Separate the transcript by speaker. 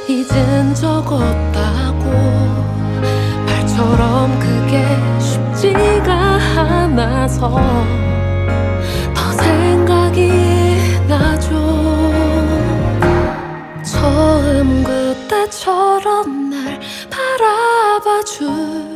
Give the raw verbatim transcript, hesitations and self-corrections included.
Speaker 1: 이젠 적었다고 말처럼 그게 쉽지가 않아서 더 생각이 나죠. 처음 그때처럼 날 바라봐 줄